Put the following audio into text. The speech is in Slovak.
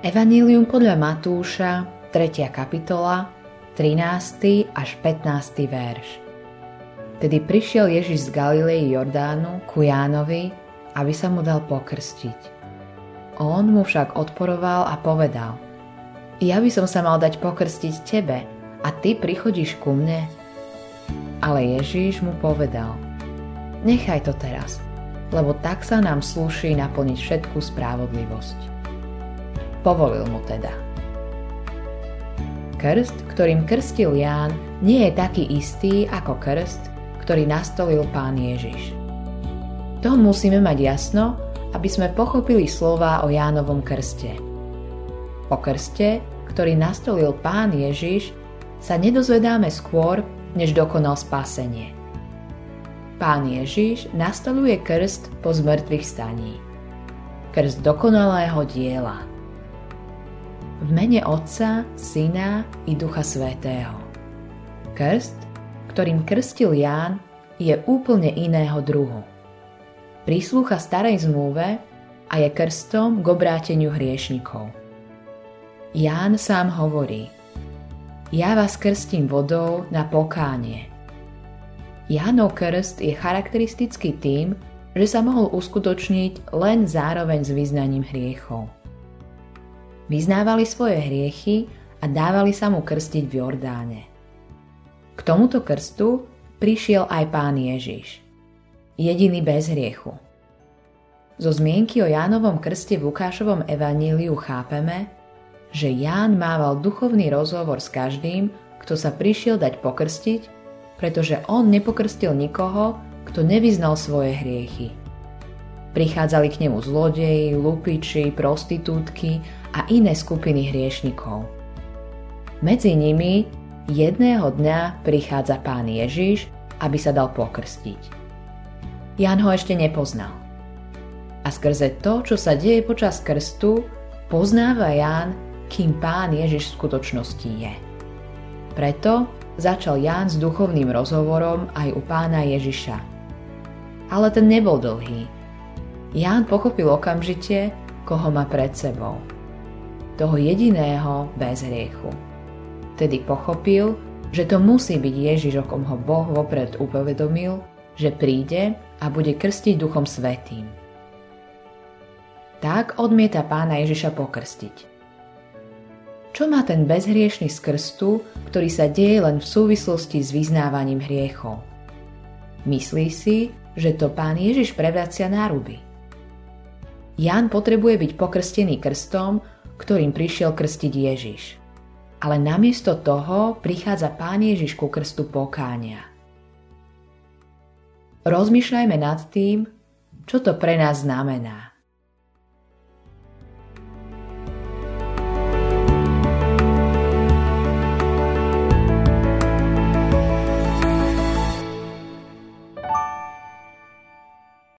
Evanjelium podľa Matúša, 3. kapitola, 13. až 15. verš. Tedy prišiel Ježiš z Galilei Jordánu ku Jánovi, aby sa mu dal pokrstiť. On mu však odporoval a povedal: Ja by som sa mal dať pokrstiť tebe, a ty prichodíš ku mne? Ale Ježiš mu povedal: Nechaj to teraz, lebo tak sa nám slúši naplniť všetku spravodlivosť. Povolil mu teda. Krst, ktorým krstil Ján, nie je taký istý ako krst, ktorý nastolil Pán Ježiš. To musíme mať jasno, aby sme pochopili slová o Jánovom krste. O krste, ktorý nastolil Pán Ježiš, sa nedozvedáme skôr, než dokonal spasenie. Pán Ježiš nastoluje krst po zmrtvých staní. Krst dokonalého diela. V mene Otca, Syna i Ducha Svätého. Krst, ktorým krstil Ján, je úplne iného druhu. Prislúcha starej zmluve a je krstom k obráteniu hriešnikov. Ján sám hovorí: Ja vás krstím vodou na pokánie. Jánov krst je charakteristický tým, že sa mohol uskutočniť len zároveň s vyznaním hriechov. Vyznávali svoje hriechy a dávali sa mu krstiť v Jordáne. K tomuto krstu prišiel aj Pán Ježiš, jediný bez hriechu. Zo zmienky o Jánovom krste v Lukášovom evanjeliu chápeme, že Ján mával duchovný rozhovor s každým, kto sa prišiel dať pokrstiť, pretože on nepokrstil nikoho, kto nevyznal svoje hriechy. Prichádzali k nemu zlodeji, lupiči, prostitútky a iné skupiny hriešnikov. Medzi nimi jedného dňa prichádza Pán Ježiš, aby sa dal pokrstiť. Ján ho ešte nepoznal. A skrze to, čo sa deje počas krstu, poznáva Ján, kým Pán Ježiš v skutočnosti je. Preto začal Ján s duchovným rozhovorom aj u Pána Ježiša. Ale ten nebol dlhý. Ján pochopil okamžite, koho má pred sebou. Toho jediného bez hriechu. Tedy pochopil, že to musí byť Ježiš, o kom ho Boh vopred upovedomil, že príde a bude krstiť Duchom Svätým. Tak odmieta Pána Ježiša pokrstiť. Čo má ten bezhriešny z krstu, ktorý sa deje len v súvislosti s vyznávaním hriechov? Myslí si, že to Pán Ježiš prevracia náruby. Ján potrebuje byť pokrstený krstom, ktorým prišiel krstiť Ježiš. Ale namiesto toho prichádza Pán Ježiš ku krstu pokánia. Rozmýšľajme nad tým, čo to pre nás znamená.